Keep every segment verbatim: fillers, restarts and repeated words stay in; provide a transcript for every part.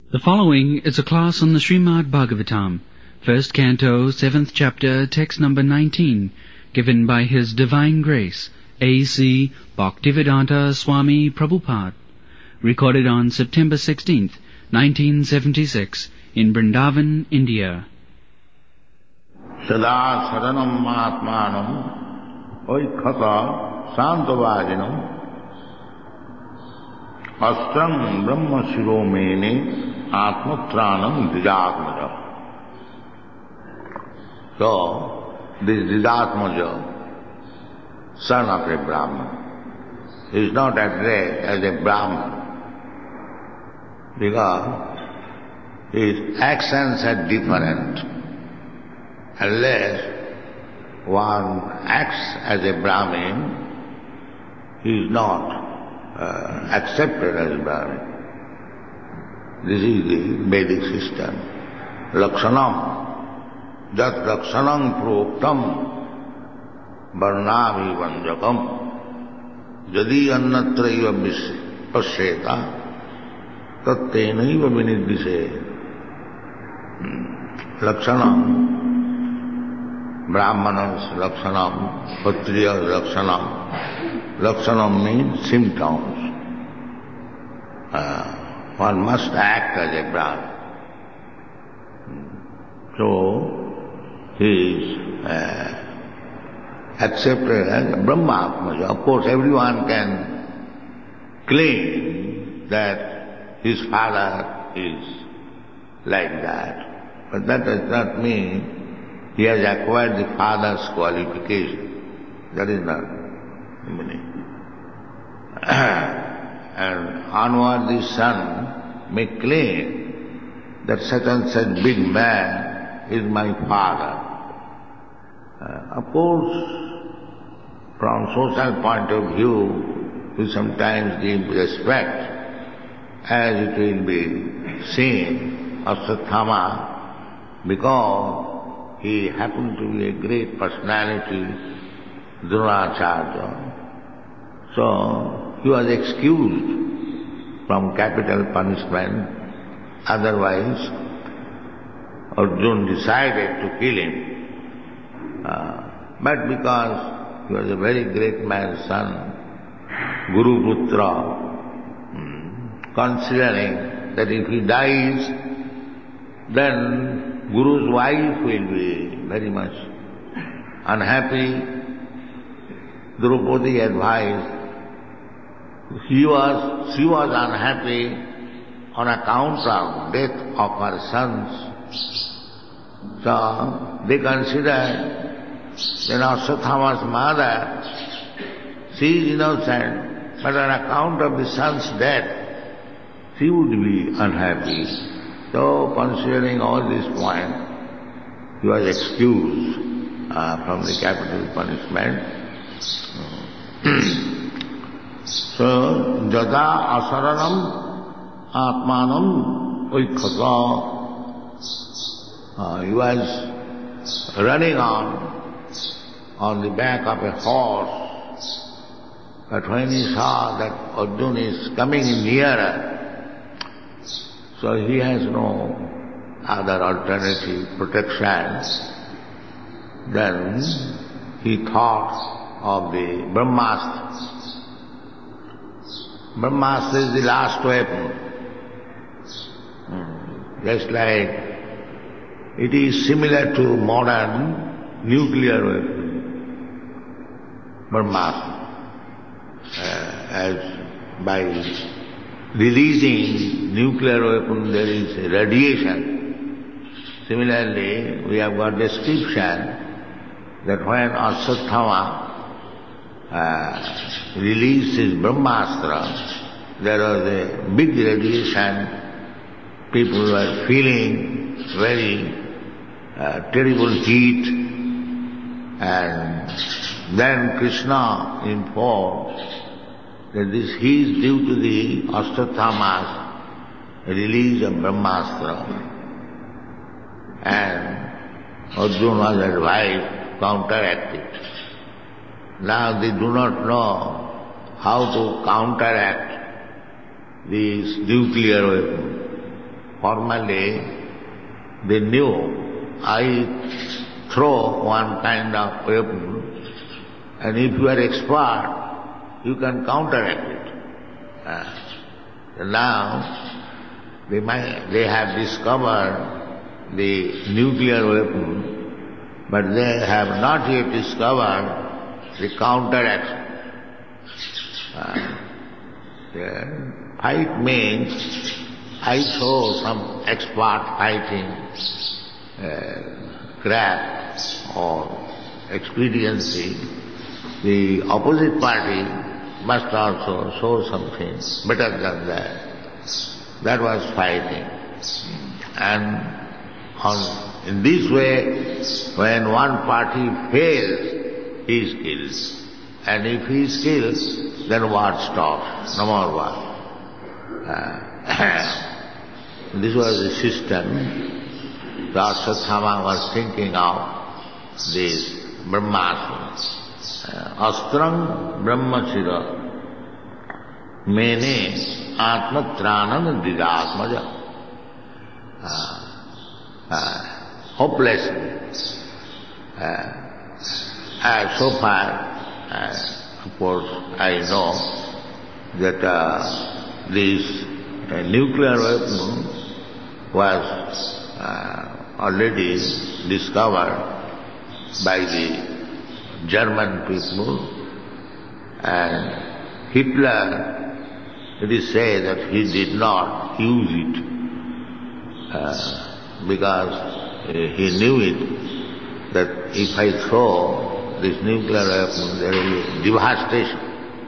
The following is a class on the Srimad Bhagavatam, first canto, seventh chapter, text number nineteen, given by His Divine Grace, A C Bhaktivedanta Swami Prabhupada, recorded on September sixteenth, nineteen seventy-six, in Vrindavan, India. Sada sadanam atmanam oikhata santavajinam Astram Brahma Shiromene Atmatranam Didhatmaja. So, this Didhatmaja, son of a Brahman, is not addressed as a Brahman because his actions are different. Unless one acts as a Brahmin, he is not Uh, accepted as Brahmin. This is the Vedic system. Lakshanam, jat lakshanam proktam varnami vanjakam jadi annatraiva pasyeta tattenaiva vinidvise. Lakshanam, Brahmanas lakshanam, Kshatriyas lakshanam. Lakshanam means symptoms. Uh, one must act as a Brahman. So, he is uh, accepted as a Brahma. Of course, everyone can claim that his father is like that. But that does not mean he has acquired the father's qualification. That is not meaning. And onward the son may claim that such and such big man is my father. Uh, of course, from social point of view, we sometimes give respect, as it will be seen, Ashwatthama, because he happened to be a great personality, Dronacharya. So, he was excused from capital punishment. Otherwise, Arjuna decided to kill him. Uh, but because he was a very great man's son, Guru Putra, hmm, considering that if he dies, then Guru's wife will be very much unhappy. Draupadi advised. He was, she was unhappy on account of death of her sons. So they considered that Ashwatthama's mother, she is innocent, but on account of the son's death, she would be unhappy. So considering all these points, he was excused uh, from the capital punishment. So, jada asaranam atmanam oikhata. Uh, he was running on, on the back of a horse, but when he saw that Arjuna is coming nearer, so he has no other alternative protection, then he thought of the Brahmastra. Brahmastra is the last weapon. Hmm. Just like it is similar to modern nuclear weapon. Brahmastra. Uh, as by releasing nuclear weapon there is radiation. Similarly, we have got description that when Ashwatthama uh, released his Brahmastra, there was a big radiation. People were feeling very uh, terrible heat, and then Krishna informed that this heat is due to the Ashwatthama's release of Brahmastra, and Arjuna was advised to counteract it. Now they do not know how to counteract this nuclear weapon. Formerly, they knew I throw one kind of weapon, and if you are expert, you can counteract it. Uh, now, they, might, they have discovered the nuclear weapon, but they have not yet discovered the counteraction. Uh, the fight means I show some expert fighting uh, craft or expediency. The opposite party must also show something better than that. That was fighting. And on, in this way, when one party fails, he is killed. And if he is killed, then war stops, no more war. Uh, this was the system that Ashwatthama was thinking of, this Brahmastra. Uh, Astrang Brahmachira Mene Atmatranam Didatmaja. Uh, uh, hopelessly. Uh, uh, so far, uh, of course, I know that uh, this uh, nuclear weapon was uh, already discovered by the German people, and Hitler, it is said that he did not use it uh, because uh, he knew it, that if I throw this nuclear weapon, there will be devastation.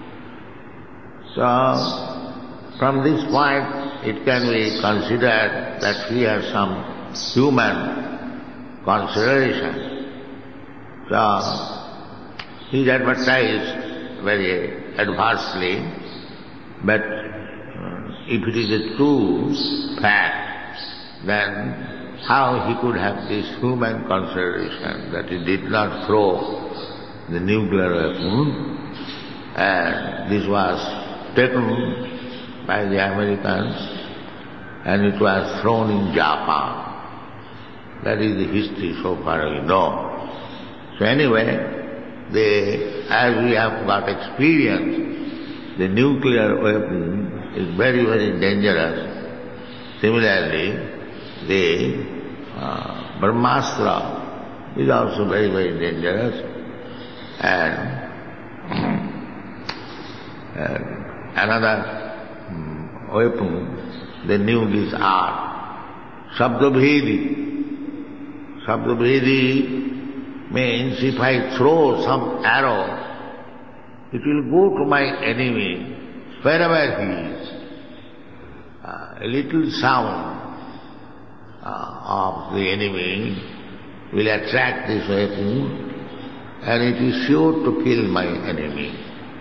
So, from this point, it can be considered that he has some human consideration. So, he is advertised very adversely, but if it is a true fact, then how he could have this human consideration that he did not throw the nuclear weapon, and this was taken by the Americans and it was thrown in Japan. That is the history so far we know. So anyway, the, as we have got experience, the nuclear weapon is very, very dangerous. Similarly, the uh, Brahmastra is also very, very dangerous. And uh, another um, weapon, they knew this art, Sabdabhedi. Sabdabhedi means if I throw some arrow, it will go to my enemy wherever he is. Uh, a little sound uh, of the enemy will attract this weapon, and it is sure to kill my enemy.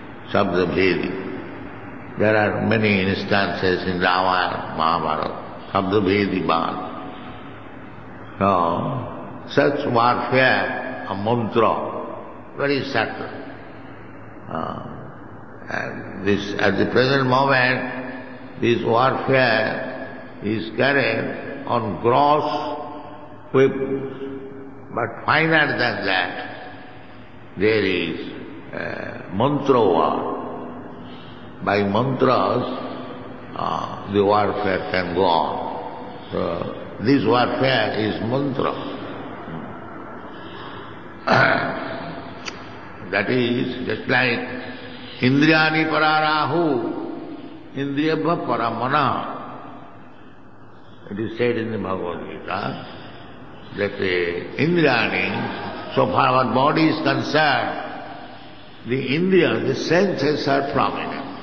Sabdabhedi. There are many instances in Ramayana, Mahabharata, Sabdabhedi Ban. So, such warfare, a mantra, very subtle. Uh, and this, at the present moment, this warfare is carried on gross weapons. But finer than that, there is uh, mantra war. By mantras, uh, the warfare can go on. So, this warfare is mantra. That is just like Indriyani pararahu, Indriyabha paramana. It is said in the Bhagavad Gita that the Indriyani, so far our body is concerned, the Indriyas, the senses are prominent.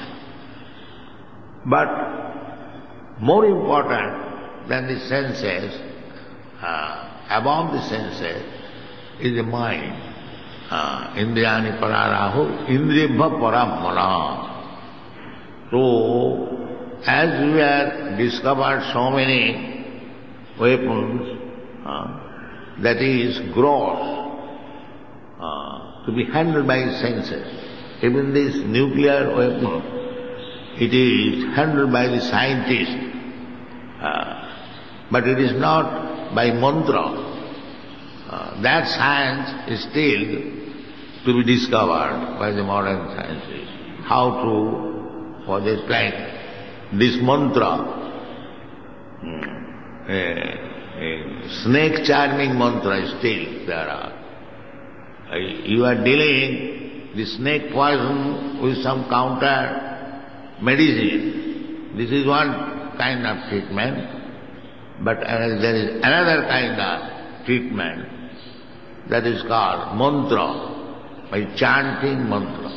But more important than the senses, uh, above the senses, is the mind. Uh, Indriyani pararahu, Indriyabha paramana. So, as we have discovered so many weapons, uh, that is gross, uh, to be handled by senses. Even this nuclear weapon, it is handled by the scientist. Uh, but it is not by mantra. Uh, that science is still to be discovered by the modern sciences. How to, for this like this mantra, a, a snake charming mantra is still there are. Uh, you are dealing the snake poison with some counter medicine. This is one kind of treatment, but uh, there is another kind of treatment that is called mantra, by chanting mantra,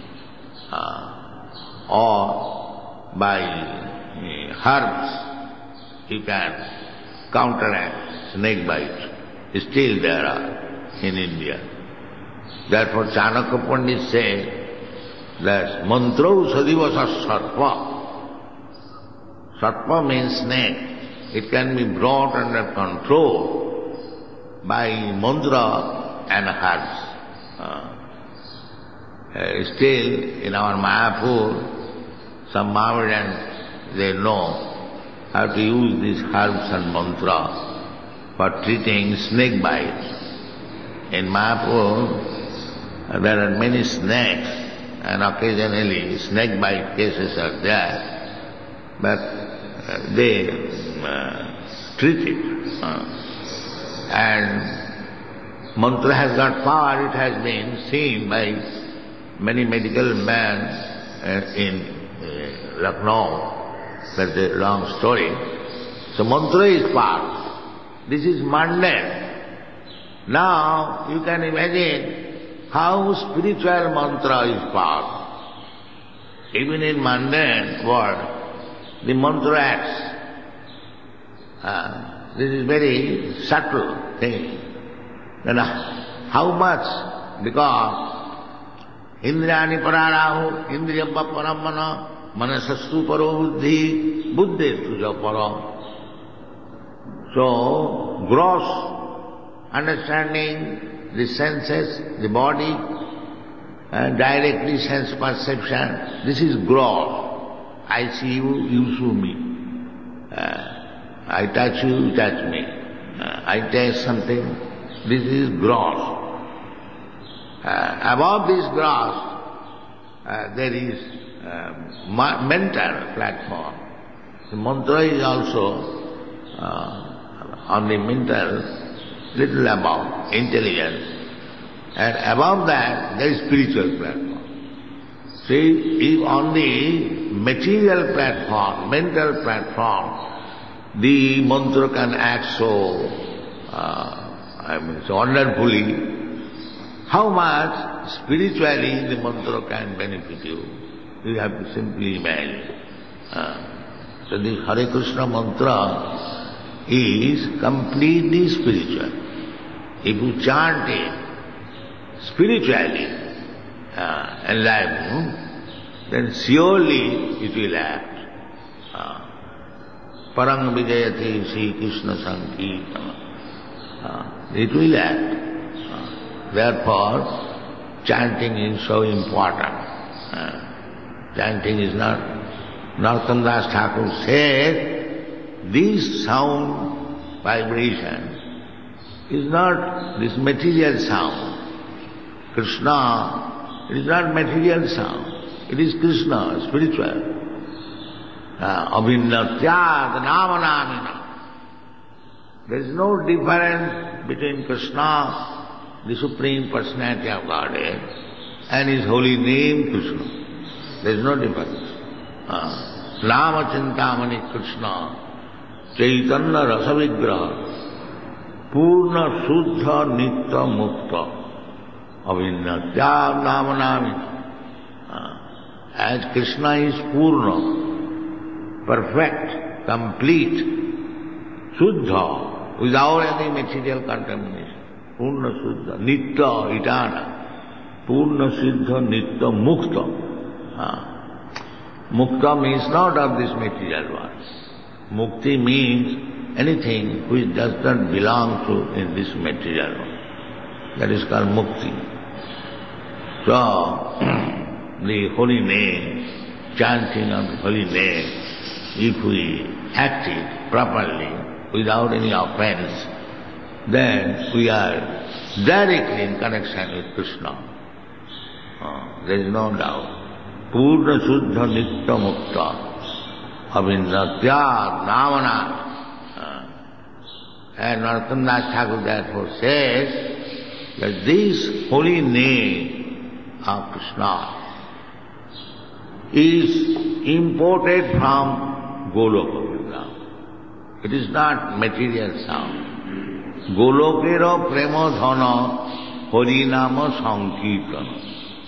uh, or by uh, herbs you can counteract snake bite. Still there are in India. Therefore Chanakya Pandit said that mantrau sadivasa sarpa. Sarpa means snake. It can be brought under control by mantra and herbs. Uh, uh, still in our Mayapur, some Mohammedans, they know how to use these herbs and mantra for treating snake bites. In Mayapur, there are many snakes, and occasionally snake bite cases are there, but uh, they uh, treat it. Uh, and mantra has got power. It has been seen by many medical men uh, in uh, Lucknow. That's a long story. So mantra is power. This is mundane. Now you can imagine how spiritual mantra is power. Even in mundane world, the mantra acts. Uh, this is very subtle thing. Then how much? Because Indrani pararahu, indriyabba paramana, manasastu paro buddhi, buddhi tuja paro. So, gross understanding, the senses, the body, and directly sense perception, this is gross. I see you, you see me. Uh, I touch you, you touch me. Uh, I taste something, this is gross. Uh, above this gross, uh, there is uh, mental platform. The mantra is also uh, on the mental, little above, intelligence. And above that, there is spiritual platform. See, if on the material platform, mental platform, the mantra can act so, uh, I mean, so wonderfully, how much spiritually the mantra can benefit you, you have to simply imagine. Uh, so this Hare Krishna mantra is completely spiritual. If you chant it spiritually, uh, enlivened, then surely it will act. Uh, Parang Vijayati Sri Krishna Sankirtana. Uh, it will act. Uh, therefore, chanting is so important. Uh, chanting is not, Narottam Das Thakur said, this sound vibration is not this material sound. Krishna, it is not material sound. It is Krishna, spiritual. Abhinnatyat namanamina. There is no difference between Krishna, the Supreme Personality of Godhead, and His holy name Krishna. There is no difference. Nama Chintamani Krishna, Chaitanya Rasa Vigraha, Purna Suddha Nitya Mukta, Abhinnatyat namanamina. As Krishna is Purna, perfect, complete, Suddha, without any material contamination. Purna Suddha, Nitya, eternal. Purna Siddha, Nitya, Mukta. Ah. Mukta means not of this material world. Mukti means anything which does not belong to in this material world. That is called Mukti. So, the holy name, chanting of the holy name, if we act it properly, without any offense, then we are directly in connection with Krishna. Uh, there is no doubt. Purna Suddha Nitya Mukta Abhindratyad Namana. And Narottam Das Thakur therefore says that this holy name of Krishna is imported from Goloka Vrindavan. It is not material sound. Golokera Premodhana Harinama Sankirtana.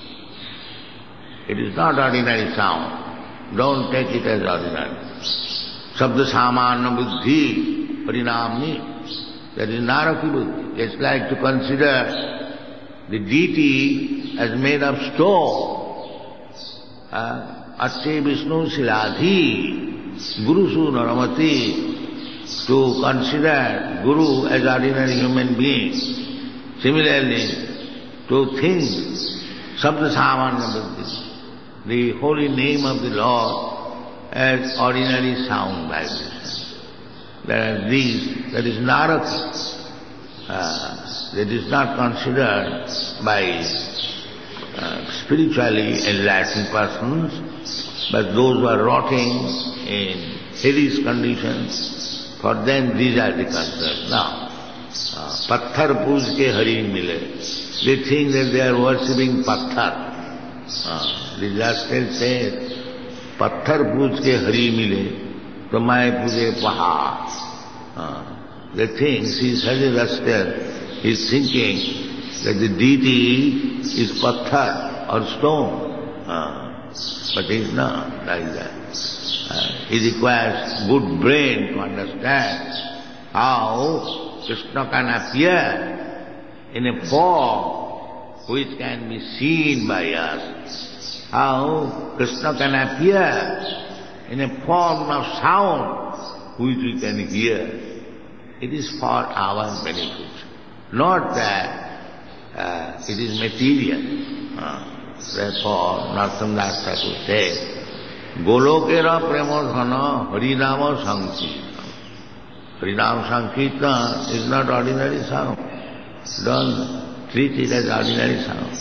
It is not ordinary sound. Don't take it as ordinary. Sabda Samana Buddhi Parinamni. That is Naraki Buddhi. It's like to consider the deity as made of stone. Atte Vishnu Siladhi Gurusu Naramati. To consider Guru as ordinary human being. Similarly, to think Sabda Samana Buddhi, the holy name of the Lord, as ordinary sound vibration. There are these, that is Naraki. Uh, that is not considered by uh, spiritually enlightened persons, but those who are rotting in hellish conditions, for them these are the concerns. Now, uh, Patthar Pooj ke Hari Mile. They think that they are worshipping Patthar. Uh, the last tale says, Patthar Pooj ke Hari Mile. So my puja pahar. Uh, they think, see, such a rascal is thinking that the deity is patthar or stone. Uh, but he is not like that. Uh, he requires good brain to understand how Krishna can appear in a form which can be seen by us. How Krishna can appear in a form of sound which we can hear. It is for our benefit, not that uh, it is material. Uh, therefore, Narottam Das Thakur says, Golokera Premodhana Harinama Sankirtana. Harinama Sankirtana is not ordinary sound. Don't treat it as ordinary sound.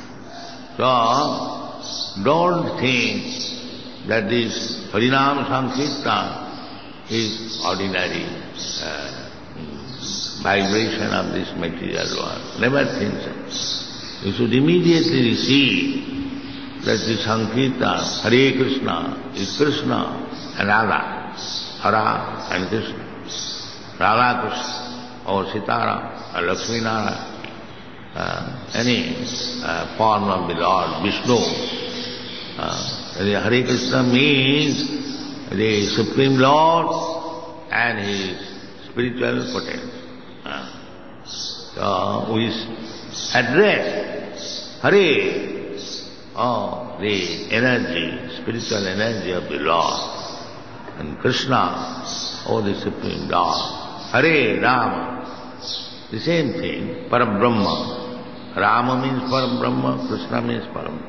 So, don't think that this Harinam Sankirtan is ordinary uh, vibration of this material world. Never think so. You should immediately receive that the Sankirtan, Hare Krishna, is Krishna and Radha. Hara and Krishna. Radha Krishna, or Sitara, or Lakshmi Nara, uh, any uh, form of the Lord, Vishnu. Uh, The Hare Krishna means the Supreme Lord and His spiritual potential. Uh, so we address Hare, oh, the energy, spiritual energy of the Lord, and Krishna, oh, the Supreme Lord. Hare, Rama, the same thing, Parabrahma. Rama means Parabrahma, Krishna means Parabrahma.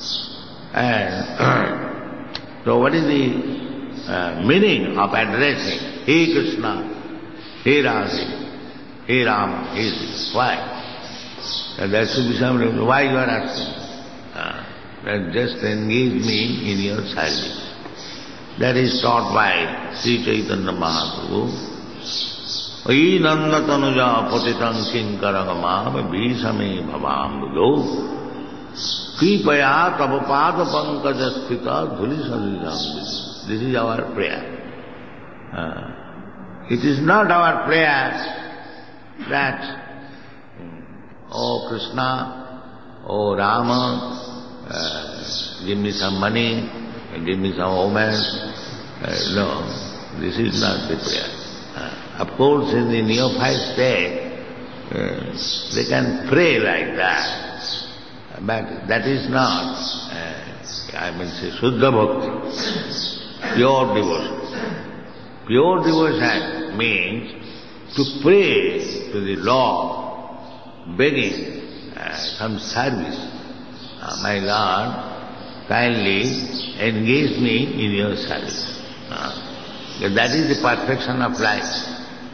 And so what is the uh, meaning of addressing He Krishna, He Radha, He Rama, He Sita? Why? And there should be some reason. Why you are asking? Uh, that just engage me in your service. That is taught by Sri Chaitanya Mahaprabhu. Ai nanda tanuja patitam kinkaragama bhisame bhavam budo. Kripaya tava pada pankaja sthita dhuli saridam. This is our prayer. Uh, it is not our prayer that, oh Krishna, oh Rama, uh, give me some money, give me some woman. Uh, no, this is not the prayer. Uh, of course, in the neophyte state, uh, they can pray like that. But that is not, uh, I mean, say, Shuddha Bhakti, pure devotion. Pure devotion means to pray to the Lord, begging uh, some service. Uh, my Lord, kindly engage me in your service. Uh, that is the perfection of life.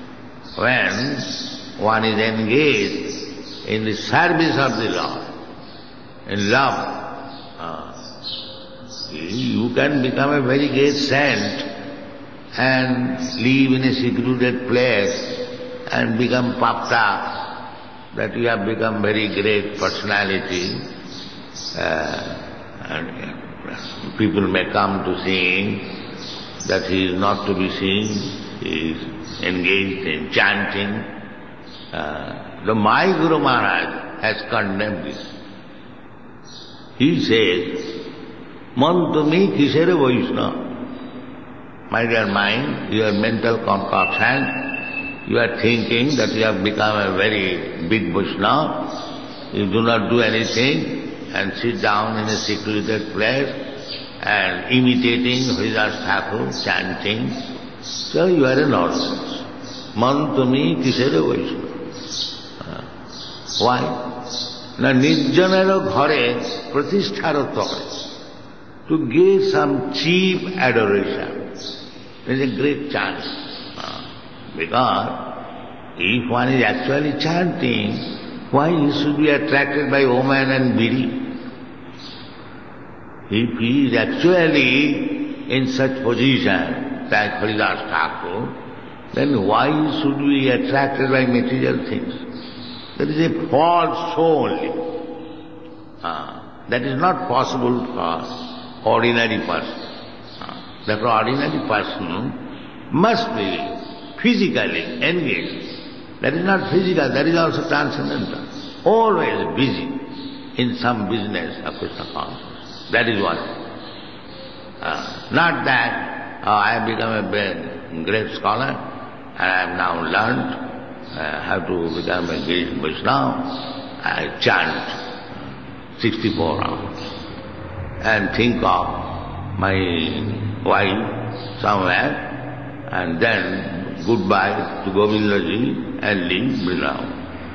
when one is engaged in the service of the Lord, in love, uh, you can become a very great saint and live in a secluded place and become puffed up that you have become very great personality. Uh, and people may come to see him, that he is not to be seen, he is engaged in chanting. Uh, the my Guru Maharaj has condemned this. He says, Man tumi kisere Vaishnava. My dear mind, your mental concoction, you are thinking that you have become a very big Vaishnava. You do not do anything and sit down in a secluded place and imitating Haridas Thakur, chanting. So you are a nonsense. Man tumi kisere Vaishnava. Why? Na nirjanero ghare pratistharo tore. To give some cheap adoration is a great chance. Because if one is actually chanting, why he should be attracted by woman and bidi? If he is actually in such position like Haridas Thakur, then why should we be attracted by material things? That is a false soul only. Uh, that is not possible for ordinary person. Uh, therefore ordinary person must be physically engaged. That is not physical, that is also transcendental. Always busy in some business of Krishna consciousness. That is what. Uh, not that, oh, I have become a great scholar and I have now learned uh, how to become a great Vaishnava. I chant sixty-four hours and think of my wife somewhere and then goodbye to Govindaji and leave Vrindavan.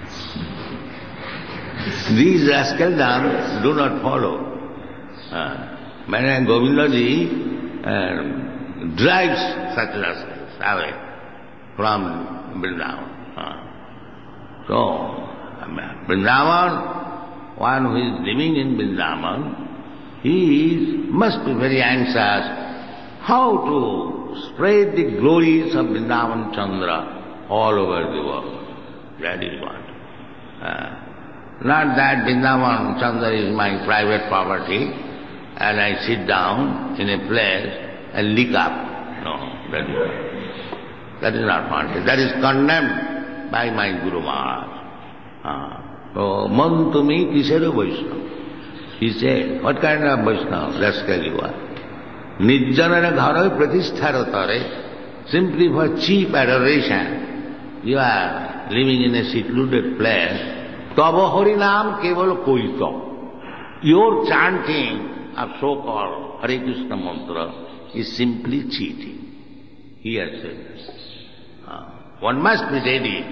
These rascaldom do not follow. Uh, when Govindaji uh, drives such rascals away from Vrindavan. Uh, so, Vrindavan, one who is living in Vrindavan, he is, must be very anxious how to spread the glories of Vrindavan Chandra all over the world. That is what. Uh, not that Vrindavan Chandra is my private property and I sit down in a place and lick up. No, that is, that is not wanted. That is condemned by my Guru Maharaj. Uh, so, Man tumi kisere Vaishnava. He said, what kind of Vaishnava, rascal you are? Nijjanara gharo pratistharo tare, simply for cheap adoration, you are living in a secluded place. Tava harinam keval koito. Your chanting of so-called Hare Krishna mantra is simply cheating. He has said this. Uh, one must be ready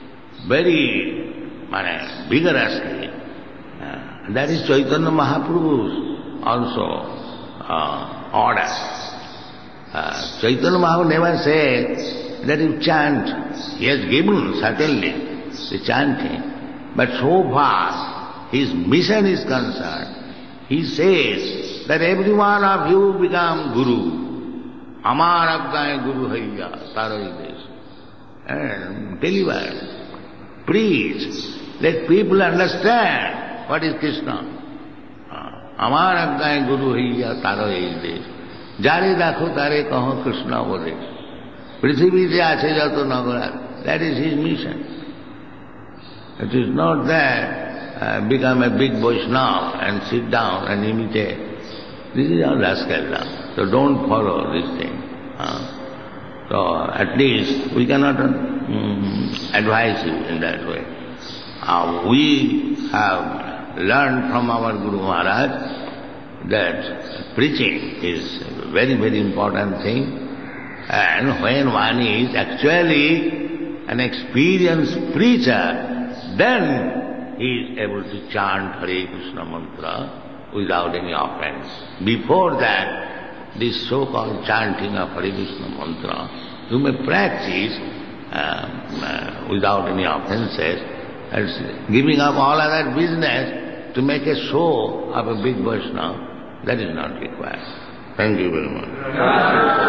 very uh, vigorously. Uh, that is Chaitanya Mahaprabhu's also uh, order. Uh, Chaitanya Mahaprabhu never said that you chant. He has given, certainly, the chanting. But so far, his mission is concerned, he says that every one of you become Guru. Amar Aggaye Guru Haiya, Taroidesh. And deliver, preach, let people understand what is Krishna. Amar Aggaye Guru Haiya, Taroidesh. Jare dakho tare kaho Krishna Vodesh. Prithivite ache jato nagara. That is his mission. It is not that uh, become a big Vaishnava and sit down and imitate. This is all rascaldom. So don't follow this thing. Uh, so at least we cannot um, advise you in that way. Uh, we have learned from our Guru Maharaj that preaching is a very, very important thing. And when one is actually an experienced preacher, then he is able to chant Hare Krishna mantra without any offense. Before that, this so-called chanting of Hare Krishna mantra, you may practice uh, without any offences, and giving up all other business to make a show of a big Vaishnava, that is not required. Thank you very much.